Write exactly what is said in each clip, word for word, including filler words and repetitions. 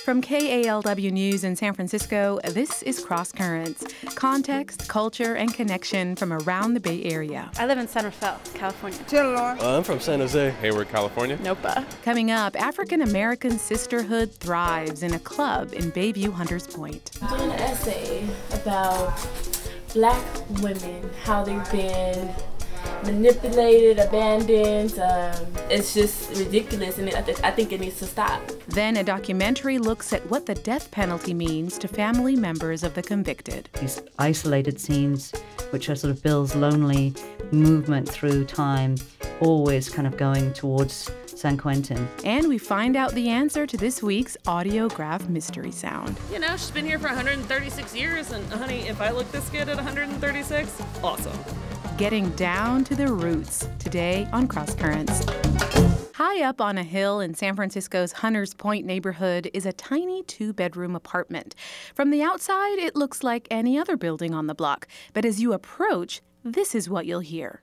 From K A L W News in San Francisco, this is Cross Currents. Context, culture, and connection from around the Bay Area. I live in San Rafael, California. Uh, I'm from San Jose. Hayward, California. Nopa. Coming up, African American sisterhood thrives in a club in Bayview Hunters Point. I'm doing an essay about Black women, how they've been manipulated, abandoned. Um, it's just ridiculous, and I, th- I think it needs to stop. Then a documentary looks at what the death penalty means to family members of the convicted. These isolated scenes, which are sort of Bill's lonely movement through time, always kind of going towards San Quentin. And we find out the answer to this week's Audiograph mystery sound. You know, she's been here for one hundred thirty-six years, and honey, if I look this good at one hundred thirty-six, awesome. Getting down to the roots today on Cross Currents. High up on a hill in San Francisco's Hunters Point neighborhood is a tiny two-bedroom apartment. From the outside, it looks like any other building on the block. But as you approach, this is what you'll hear.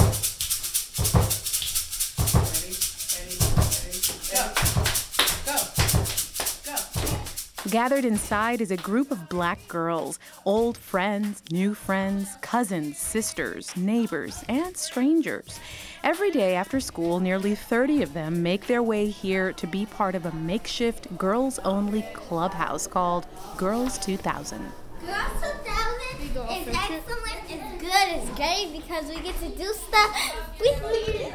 Gathered inside is a group of Black girls, old friends, new friends, cousins, sisters, neighbors, and strangers. Every day after school, nearly thirty of them make their way here to be part of a makeshift girls-only clubhouse called Girls two thousand. Girls two thousand is excellent, it's good, it's great because we get to do stuff. We, we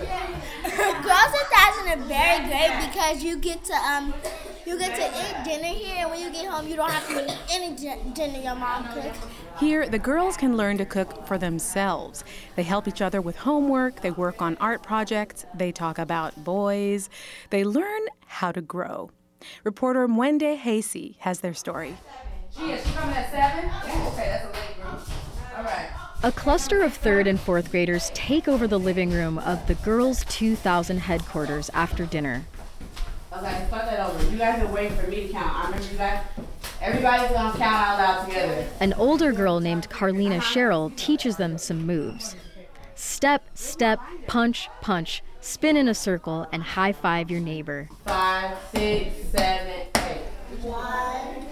Girls two thousand are very great because you get to um you get to eat dinner here, and when you get home, you don't have to eat any dinner your mom cooks. Here, the girls can learn to cook for themselves. They help each other with homework, they work on art projects, they talk about boys, they learn how to grow. Reporter Mwende Hasey has their story. She is coming at seven? Okay, that's a late group. All right. A cluster of third and fourth graders take over the living room of the Girls two thousand headquarters after dinner. Okay, start that over. You guys are waiting for me to count. I remember you guys, everybody's gonna count out loud together. An older girl named Carlina Sherrill teaches them some moves. Step, step, punch, punch, spin in a circle, and high-five your neighbor. Five, six, seven, eight. One,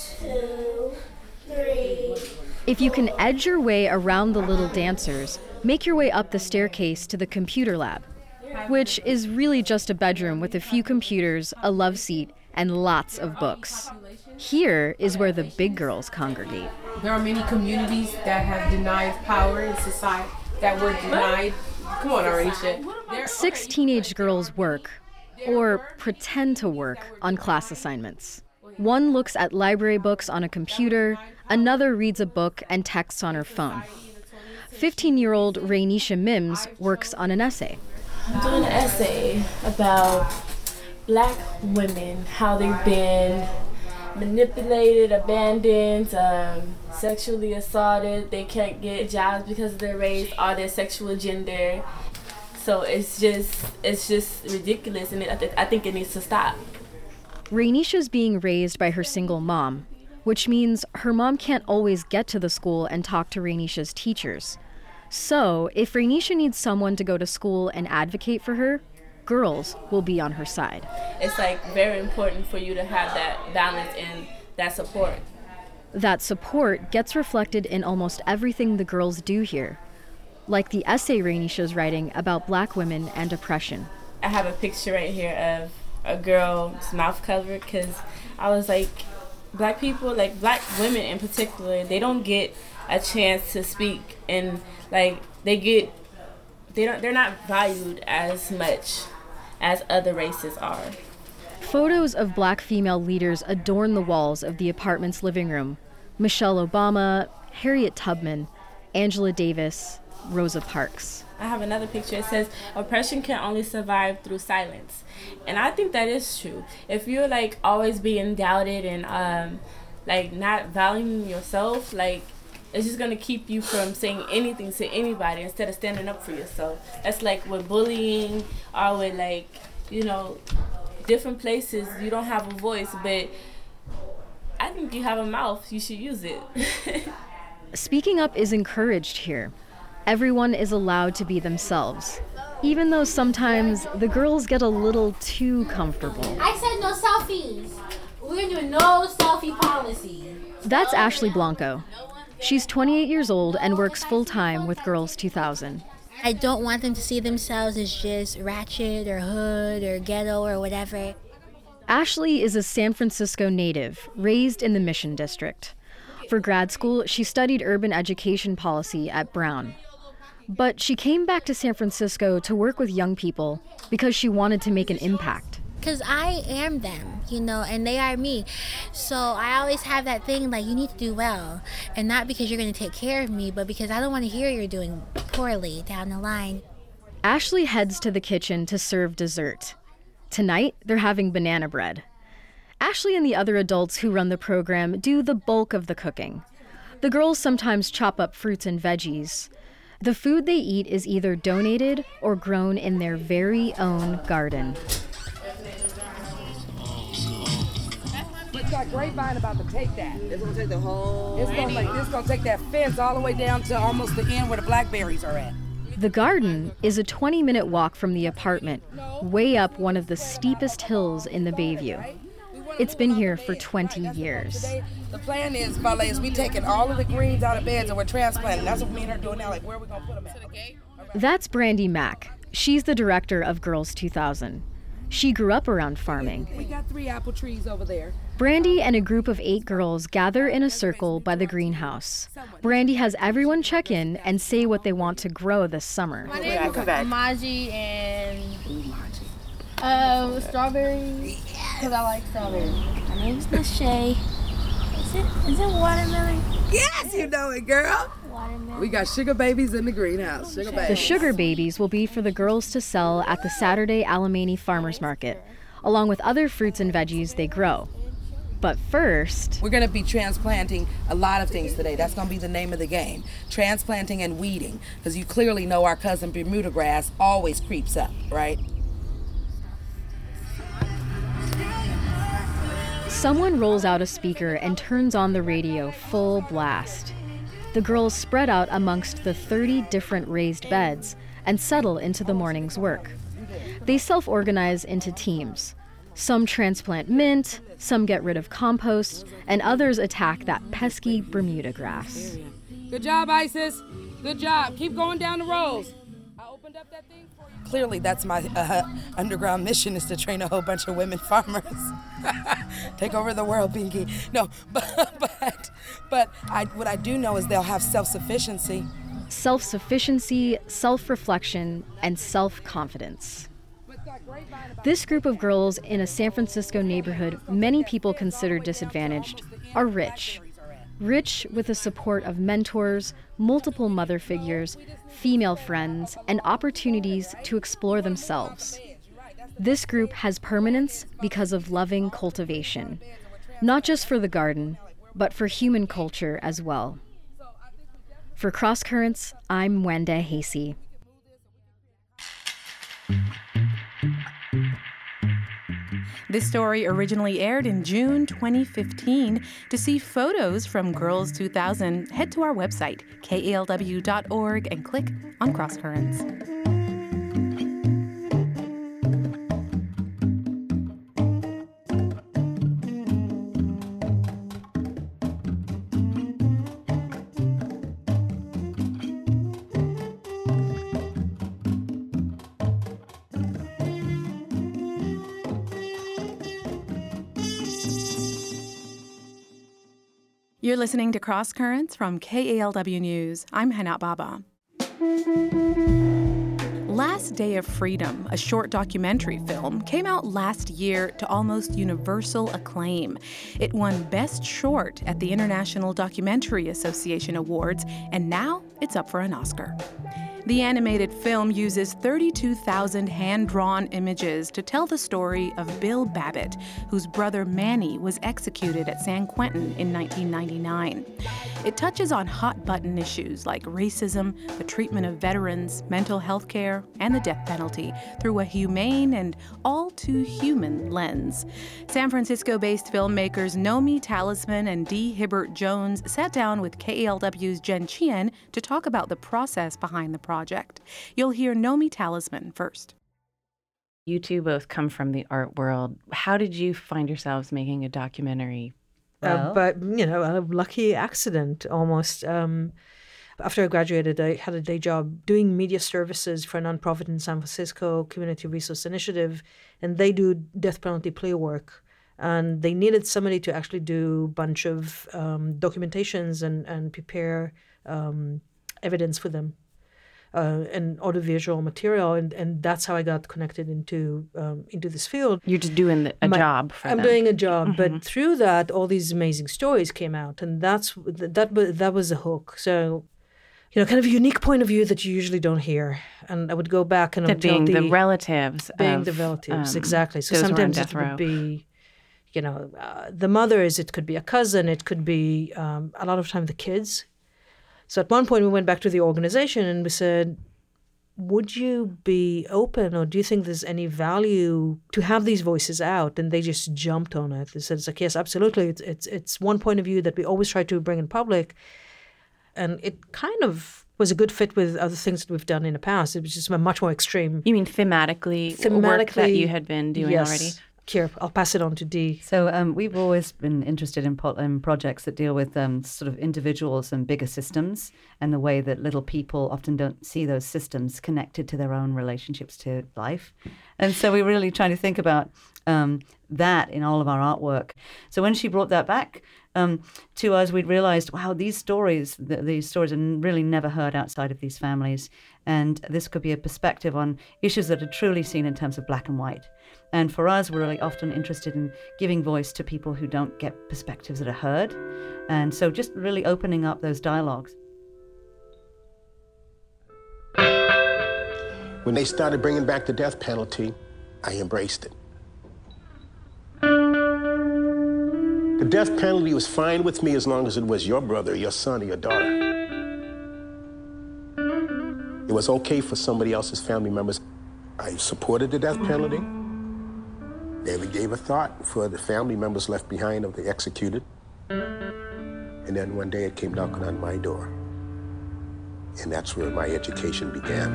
two, three. If you can edge your way around the little dancers, make your way up the staircase to the computer lab, which is really just a bedroom with a few computers, a love seat, and lots of books. Here is where the big girls congregate. There are many communities that have denied power in society, that were denied. Come on, Arisha. Six teenage girls work, or pretend to work, on class assignments. One looks at library books on a computer, another reads a book and texts on her phone. fifteen-year-old Rainisha Mims works on an essay. I'm doing an essay about Black women, how they've been manipulated, abandoned, um, sexually assaulted. They can't get jobs because of their race or their sexual gender. So it's just it's just ridiculous, and it, I, th- I think it needs to stop. Rainisha's being raised by her single mom, which means her mom can't always get to the school and talk to Rainisha's teachers. So, if Rainisha needs someone to go to school and advocate for her, girls will be on her side. It's like very important for you to have that balance and that support. That support gets reflected in almost everything the girls do here, like the essay Rainisha's writing about Black women and oppression. I have a picture right here of a girl's mouth covered because I was like, Black people, like Black women in particular, they don't get a chance to speak, and like they get they don't they're not valued as much as other races are. Photos of Black female leaders adorn the walls of the apartment's living room. Michelle Obama, Harriet Tubman, Angela Davis, Rosa Parks. I have another picture. It says, oppression can only survive through silence. And I think that is true. If you're like always being doubted and um, like not valuing yourself, like it's just gonna keep you from saying anything to anybody instead of standing up for yourself. That's like with bullying or with like, you know, different places you don't have a voice, but I think you have a mouth, you should use it. Speaking up is encouraged here. Everyone is allowed to be themselves, even though sometimes the girls get a little too comfortable. I said no selfies. We're gonna do no selfie policy. That's Ashley Blanco. She's twenty-eight years old and works full-time with Girls two thousand. I don't want them to see themselves as just ratchet or hood or ghetto or whatever. Ashley is a San Francisco native, raised in the Mission District. For grad school, she studied urban education policy at Brown. But she came back to San Francisco to work with young people because she wanted to make an impact. Because I am them, you know, and they are me. So I always have that thing like, you need to do well. And not because you're going to take care of me, but because I don't want to hear you're doing poorly down the line. Ashley heads to the kitchen to serve dessert. Tonight, they're having banana bread. Ashley and the other adults who run the program do the bulk of the cooking. The girls sometimes chop up fruits and veggies. The food they eat is either donated or grown in their very own garden. It's got grapevine about to take that. It's gonna take the whole. It's gonna like it's gonna take that fence all the way down to almost the end where the blackberries are at. The garden is a twenty-minute walk from the apartment, way up one of the steepest hills in the Bayview. It's been here for twenty years. The plan is, Vale, is we taking all of the greens out of beds and we're transplanting. That's what me and her doing now. Like, where are we gonna put them at? That's Brandy Mack. She's the director of Girls two thousand. She grew up around farming. We got three apple trees over there. Brandy and a group of eight girls gather in a circle by the greenhouse. Brandy has everyone check in and say what they want to grow this summer. My name is Maji and uh, strawberries, because I like strawberries. My name's Lachey. Is it, is it watermelon? Yes, you know it, girl. Watermelon. We got sugar babies in the greenhouse. Sugar babies. The sugar babies will be for the girls to sell at the Saturday Alamany Farmers Market, along with other fruits and veggies they grow. But first, we're going to be transplanting a lot of things today. That's going to be the name of the game. Transplanting and weeding, because you clearly know our cousin Bermuda grass always creeps up, right? Someone rolls out a speaker and turns on the radio full blast. The girls spread out amongst the thirty different raised beds and settle into the morning's work. They self-organize into teams. Some transplant mint, some get rid of compost, and others attack that pesky Bermuda grass. Good job, Isis. Good job. Keep going down the rows. I opened up that thing for you. Clearly, that's my uh, underground mission, is to train a whole bunch of women farmers. Take over the world, Pinky. No, but but, but I, what I do know is they'll have self-sufficiency. Self-sufficiency, self-reflection, and self-confidence. This group of girls in a San Francisco neighborhood many people consider disadvantaged are rich. Rich with the support of mentors, multiple mother figures, female friends, and opportunities to explore themselves. This group has permanence because of loving cultivation, not just for the garden, but for human culture as well. For Cross Currents, I'm Wenda Hasey. This story originally aired in June twenty fifteen. To see photos from Girls two thousand, head to our website, K A L W dot org, and click on Cross Currents. You're listening to Cross Currents from K A L W News. I'm Hana Baba. Last Day of Freedom, a short documentary film, came out last year to almost universal acclaim. It won Best Short at the International Documentary Association Awards, and now it's up for an Oscar. The animated film uses thirty-two thousand hand-drawn images to tell the story of Bill Babbitt, whose brother Manny was executed at San Quentin in nineteen ninety-nine. It touches on hot-button issues like racism, the treatment of veterans, mental health care, and the death penalty through a humane and all-too-human lens. San Francisco-based filmmakers Nomi Talisman and Dee Hibbert Jones sat down with K A L W's Jen Chien to talk about the process behind the project. You'll hear Nomi Talisman first. You two both come from the art world. How did you find yourselves making a documentary? Well, uh, but, you know, a lucky accident almost. Um, after I graduated, I had a day job doing media services for a nonprofit in San Francisco, Community Resource Initiative, and they do death penalty plea work. And they needed somebody to actually do a bunch of um, documentations and, and prepare um, evidence for them. Uh, and audiovisual material, and, and that's how I got connected into um, into this field. You're just doing a My, job for I'm them. doing a job, Mm-hmm. but through that, all these amazing stories came out, and that's that that was a hook. So, you know, kind of a unique point of view that you usually don't hear. And I would go back and that being the, the relatives, being of, the relatives, um, exactly. So sometimes it would be, you know, uh, the mothers. It could be a cousin. It could be um, a lot of time the kids. So at one point we went back to the organization and we said, would you be open, or do you think there's any value to have these voices out? And they just jumped on it. They said, it's like, yes, absolutely. It's, it's, it's one point of view that we always try to bring in public. And it kind of was a good fit with other things that we've done in the past. It was just a much more extreme. You mean thematically, thematically work that you had been doing yes. already? Here, I'll pass it on to Dee. So um, we've always been interested in, po- in projects that deal with um, sort of individuals and bigger systems, and the way that little people often don't see those systems connected to their own relationships to life. And so we're really trying to think about um, that in all of our artwork. So when she brought that back um, to us, we'd realized, wow, these stories, th- these stories are really never heard outside of these families. And this could be a perspective on issues that are truly seen in terms of black and white. And for us, we're really often interested in giving voice to people who don't get perspectives that are heard. And so just really opening up those dialogues. When they started bringing back the death penalty, I embraced it. The death penalty was fine with me as long as it was your brother, your son, or your daughter. It was okay for somebody else's family members. I supported the death penalty. Never gave a thought for the family members left behind of the executed. And then one day it came knocking on my door. And that's where my education began.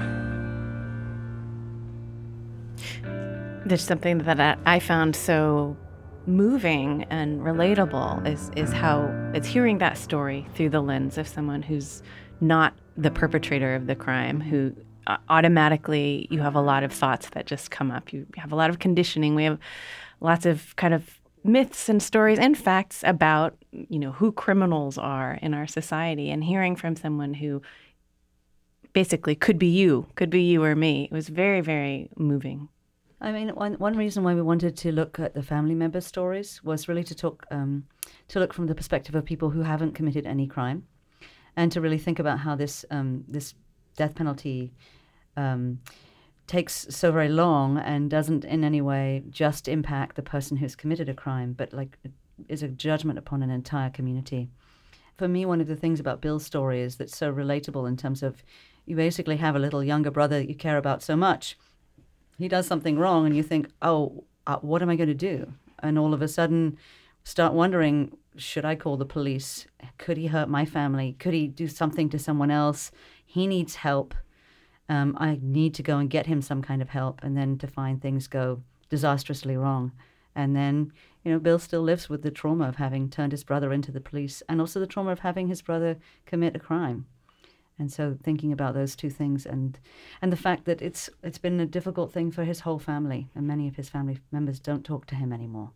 There's something that I found so moving and relatable is, is how it's hearing that story through the lens of someone who's not the perpetrator of the crime, who automatically you have a lot of thoughts that just come up. You have a lot of conditioning. We have lots of kind of myths and stories and facts about, you know, who criminals are in our society, and hearing from someone who basically could be you, could be you or me. It was very, very moving. I mean, one one reason why we wanted to look at the family member stories was really to talk um, to look from the perspective of people who haven't committed any crime, and to really think about how this um, this death penalty um, takes so very long and doesn't in any way just impact the person who's committed a crime, but like is a judgment upon an entire community. For me, one of the things about Bill's story is that's so relatable in terms of you basically have a little younger brother that you care about so much. He does something wrong and you think, oh, uh, what am I going to do? And all of a sudden start wondering, should I call the police? Could he hurt my family? Could he do something to someone else? He needs help. Um, I need to go and get him some kind of help. And then to find things go disastrously wrong. And then, you know, Bill still lives with the trauma of having turned his brother into the police, and also the trauma of having his brother commit a crime. And so thinking about those two things, and and the fact that it's it's been a difficult thing for his whole family, and many of his family members don't talk to him anymore.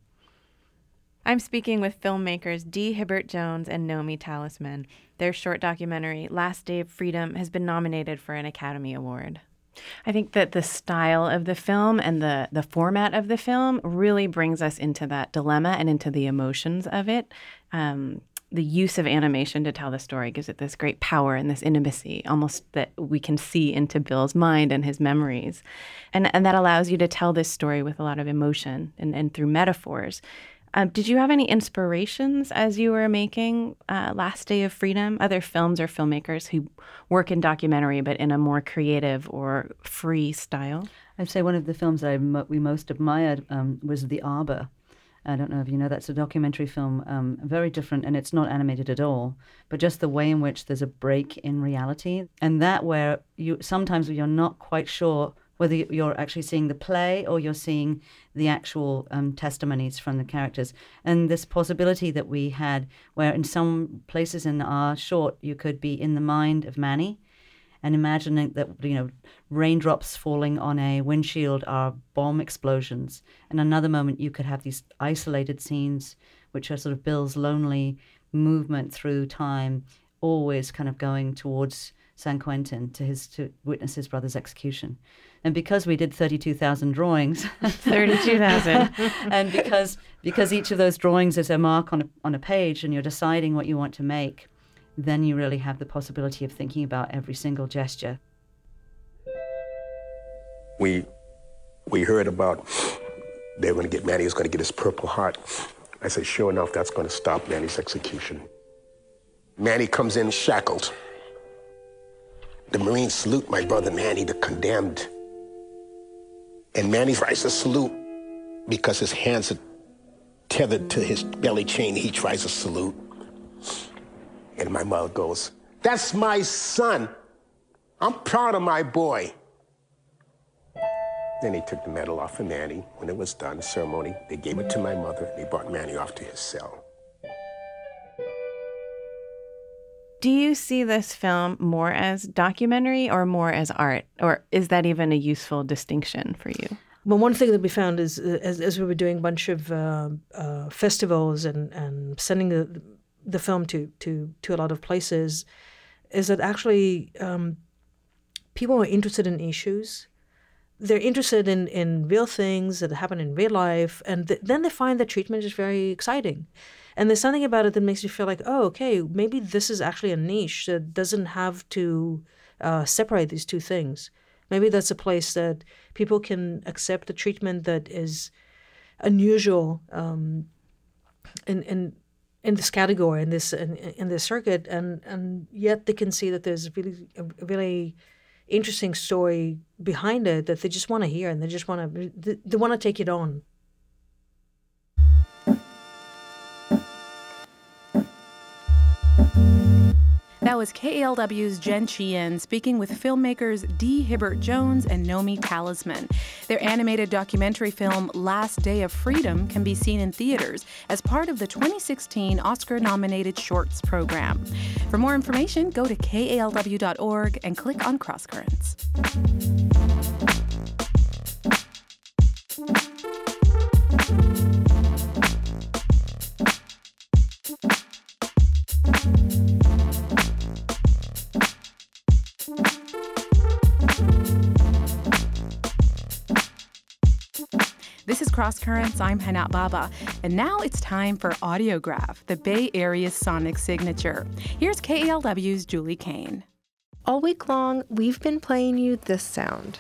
I'm speaking with filmmakers Dee Hibbert-Jones and Nomi Talisman. Their short documentary, Last Day of Freedom, has been nominated for an Academy Award. I think that the style of the film and the, the format of the film really brings us into that dilemma and into the emotions of it. Um, the use of animation to tell the story gives it this great power and this intimacy, almost that we can see into Bill's mind and his memories. And, and that allows you to tell this story with a lot of emotion and, and through metaphors. Um, did you have any inspirations as you were making uh, Last Day of Freedom? Other films or filmmakers who work in documentary but in a more creative or free style? I'd say one of the films I mo- we most admired um, was The Arbor. I don't know if you know, that's a documentary film, um, very different, and it's not animated at all, but just the way in which there's a break in reality. And that where you sometimes you're not quite sure whether you're actually seeing the play or you're seeing the actual um, testimonies from the characters. And this possibility that we had, where in some places in our short, you could be in the mind of Manny and imagining that, you know, raindrops falling on a windshield are bomb explosions. And another moment you could have these isolated scenes, which are sort of Bill's lonely movement through time, always kind of going towards San Quentin to his to witness his brother's execution. And because we did thirty-two thousand drawings, thirty-two thousand, and because because each of those drawings is a mark on a, on a page, and you're deciding what you want to make, then you really have the possibility of thinking about every single gesture. We we heard about they were going to get Manny was going to get his Purple Heart. I said, sure enough, that's going to stop Manny's execution. Manny comes in shackled. The Marines salute my brother Manny, the condemned. And Manny tries to salute because his hands are tethered to his belly chain. He tries to salute. And my mother goes, that's my son. I'm proud of my boy. Then they took the medal off of Manny. When it was done, the ceremony, they gave it to my mother. They brought Manny off to his cell. Do you see this film more as documentary or more as art? Or is that even a useful distinction for you? Well, one thing that we found is, uh, as, as we were doing a bunch of uh, uh, festivals and, and sending the, the film to, to, to a lot of places, is that actually um, people are interested in issues. They're interested in, in real things that happen in real life, and th- then they find that treatment is very exciting. And there's something about it that makes you feel like, oh, okay, maybe this is actually a niche that doesn't have to uh, separate these two things. Maybe that's a place that people can accept a treatment that is unusual um, in, in in this category, in this in, in this circuit, and, and yet they can see that there's really a really interesting story behind it that they just want to hear, and they just want to they, they want to take it on. That was K A L W's Jen Chien speaking with filmmakers Dee Hibbert-Jones and Nomi Talisman. Their animated documentary film Last Day of Freedom can be seen in theaters as part of the twenty sixteen Oscar-nominated Shorts program. For more information, go to K A L W dot org and click on Cross Currents. This is Cross Currents. I'm Hanat Baba. And now it's time for Audiograph, the Bay Area's sonic signature. Here's K A L W's Julie Kane. All week long, we've been playing you this sound.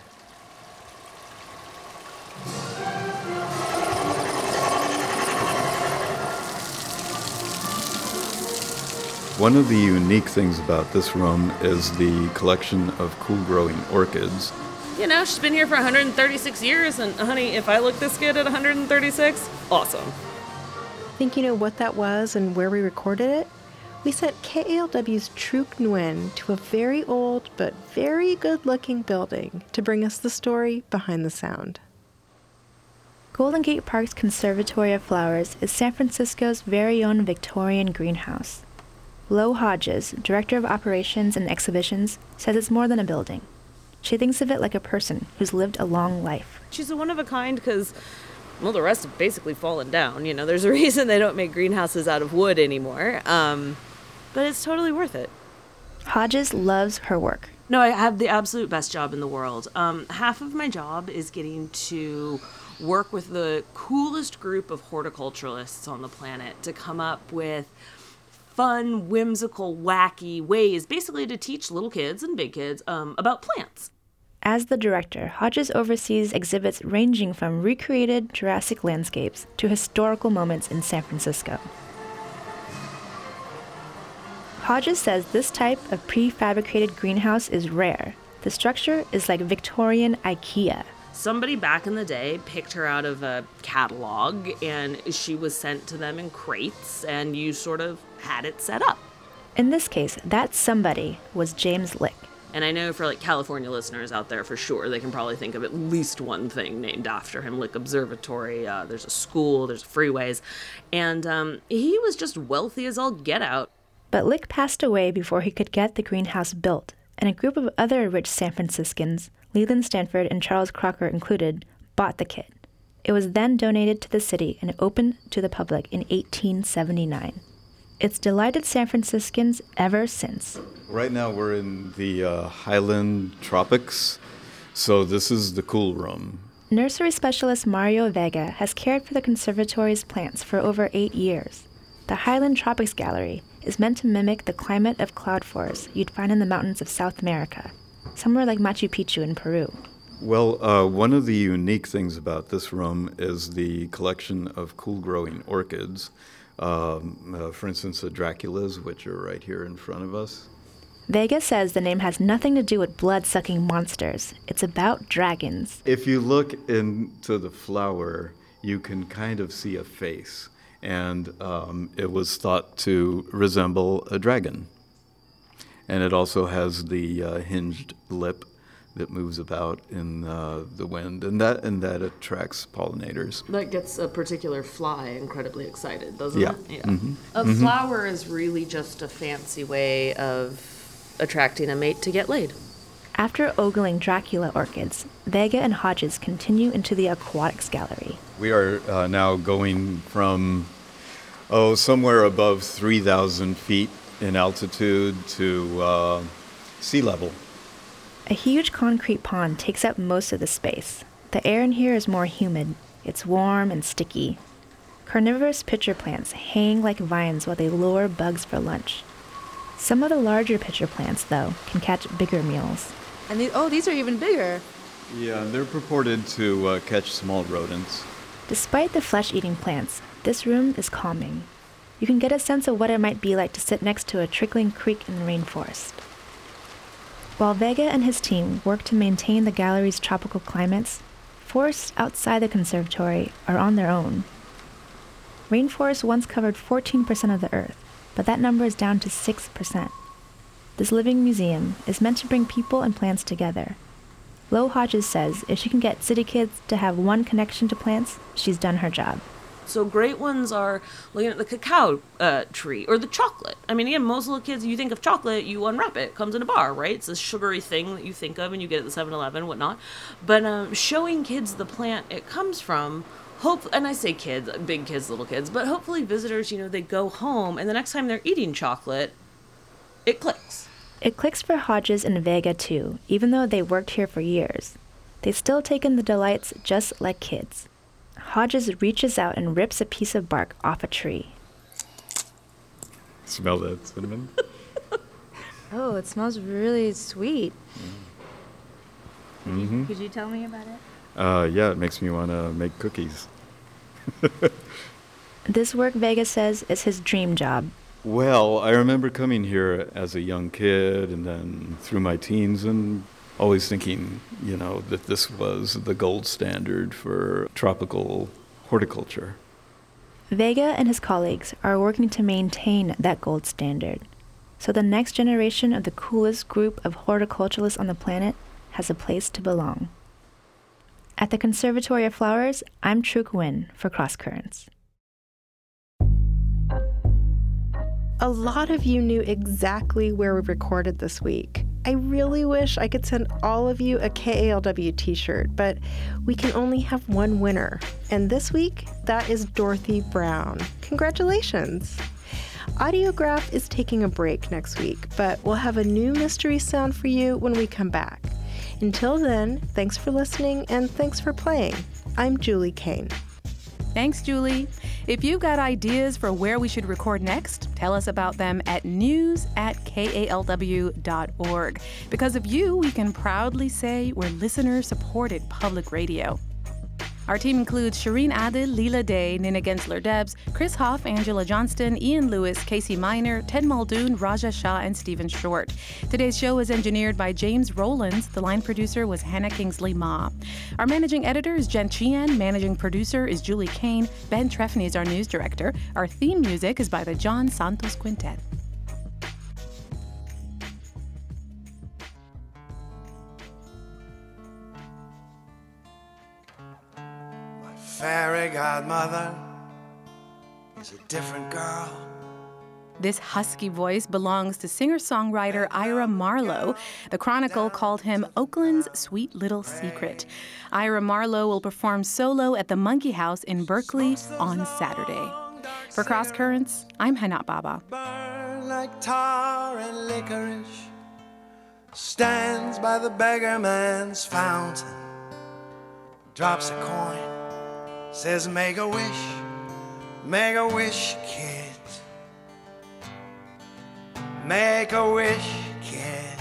One of the unique things about this room is the collection of cool-growing orchids. You know, she's been here for one hundred thirty-six years, and honey, if I look this good at one hundred thirty-six, awesome. Think you know what that was and where we recorded it? We sent K A L W's Truk Nguyen to a very old but very good-looking building to bring us the story behind the sound. Golden Gate Park's Conservatory of Flowers is San Francisco's very own Victorian greenhouse. Lo Hodges, Director of Operations and Exhibitions, says it's more than a building. She thinks of it like a person who's lived a long life. She's a one-of-a-kind because, well, the rest have basically fallen down. You know, there's a reason they don't make greenhouses out of wood anymore. Um, but it's totally worth it. Hodges loves her work. No, I have the absolute best job in the world. Um, half of my job is getting to work with the coolest group of horticulturalists on the planet to come up with fun, whimsical, wacky ways, basically to teach little kids and big kids um, about plants. As the director, Hodges oversees exhibits ranging from recreated Jurassic landscapes to historical moments in San Francisco. Hodges says this type of prefabricated greenhouse is rare. The structure is like Victorian IKEA. Somebody back in the day picked her out of a catalog, and she was sent to them in crates, and you sort of had it set up. In this case, that somebody was James Lick. And I know for like California listeners out there, for sure, they can probably think of at least one thing named after him. Lick Observatory, uh, there's a school, there's freeways. And um, he was just wealthy as all get out. But Lick passed away before he could get the greenhouse built, and a group of other rich San Franciscans, Leland Stanford and Charles Crocker included, bought the kit. It was then donated to the city and opened to the public in eighteen seventy-nine. It's delighted San Franciscans ever since. Right now we're in the uh, Highland Tropics, so this is the cool room. Nursery specialist Mario Vega has cared for the conservatory's plants for over eight years. The Highland Tropics Gallery is meant to mimic the climate of cloud forests you'd find in the mountains of South America, somewhere like Machu Picchu in Peru. Well, uh, one of the unique things about this room is the collection of cool-growing orchids. Um, uh, for instance, the Draculas, which are right here in front of us. Vega says the name has nothing to do with blood-sucking monsters. It's about dragons. If you look into the flower, you can kind of see a face, and um, it was thought to resemble a dragon. And it also has the uh, hinged lip that moves about in uh, the wind, and that and that attracts pollinators. That gets a particular fly incredibly excited, doesn't yeah. it? Yeah. Mm-hmm. A mm-hmm. flower is really just a fancy way of attracting a mate to get laid. After ogling Dracula orchids, Vega and Hodges continue into the aquatics gallery. We are uh, now going from, oh, somewhere above three thousand feet in altitude to uh, sea level. A huge concrete pond takes up most of the space. The air in here is more humid. It's warm and sticky. Carnivorous pitcher plants hang like vines while they lure bugs for lunch. Some of the larger pitcher plants, though, can catch bigger meals. And these, oh, these are even bigger. Yeah, they're purported to uh, catch small rodents. Despite the flesh-eating plants, this room is calming. You can get a sense of what it might be like to sit next to a trickling creek in the rainforest. While Vega and his team work to maintain the gallery's tropical climates, forests outside the conservatory are on their own. Rainforests once covered fourteen percent of the earth, but that number is down to six percent. This living museum is meant to bring people and plants together. Lo Hodges says if she can get city kids to have one connection to plants, she's done her job. So great ones are looking at the cacao uh, tree or the chocolate. I mean, again, most little kids, you think of chocolate, you unwrap it. It comes in a bar, right? It's a sugary thing that you think of and you get at the seven eleven, whatnot. But um, showing kids the plant it comes from, hope, and I say kids, big kids, little kids, but hopefully visitors, you know, they go home and the next time they're eating chocolate, it clicks. It clicks for Hodges and Vega, too, even though they worked here for years. They still take in the delights just like kids. Hodges reaches out and rips a piece of bark off a tree. Smell that cinnamon? Oh, it smells really sweet. Mm-hmm. Could you tell me about it? Uh, yeah, it makes me want to make cookies. This work, Vega says, is his dream job. Well, I remember coming here as a young kid and then through my teens and always thinking, you know, that this was the gold standard for tropical horticulture. Vega and his colleagues are working to maintain that gold standard, so the next generation of the coolest group of horticulturalists on the planet has a place to belong. At the Conservatory of Flowers, I'm Truk Nguyen for Cross Currents. A lot of you knew exactly where we recorded this week. I really wish I could send all of you a K A L W t-shirt, but we can only have one winner. And this week, that is Dorothy Brown. Congratulations! Audiograph is taking a break next week, but we'll have a new mystery sound for you when we come back. Until then, thanks for listening and thanks for playing. I'm Julie Kane. Thanks, Julie. If you've got ideas for where we should record next, tell us about them at news at K A L W dot org. Because of you, we can proudly say we're listener-supported public radio. Our team includes Shireen Adil, Leela Day, Nina Gensler-Debs, Chris Hoff, Angela Johnston, Ian Lewis, Casey Miner, Ted Muldoon, Raja Shah, and Stephen Short. Today's show was engineered by James Rowlands. The line producer was Hannah Kingsley Ma. Our managing editor is Jen Chian. Managing producer is Julie Kane. Ben Trefny is our news director. Our theme music is by the John Santos Quintet. fairy godmother is a different girl. This husky voice belongs to singer-songwriter Ira Marlowe. The Chronicle called him Oakland's sweet little secret. Ira Marlowe will perform solo at the Monkey House in Berkeley on Saturday. For Cross Currents, I'm Hana Baba. Burn like tar and licorice, stands by the beggar man's fountain, drops a coin, says make a wish, make a wish, kid. Make a wish, kid.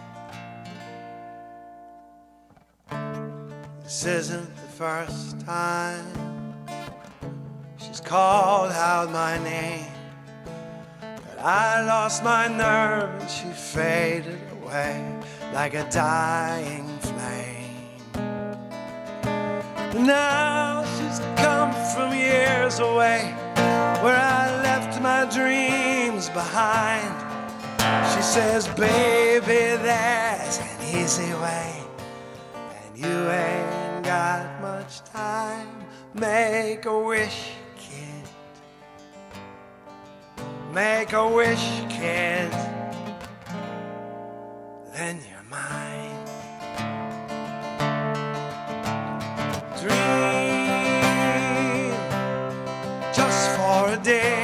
This isn't the first time she's called out my name, but I lost my nerve and she faded away like a dying flame. Now she's come from years away, where I left my dreams behind. She says, baby, there's an easy way, and you ain't got much time. Make a wish, kid. Make a wish, kid. Then you're mine. Dream just for a day.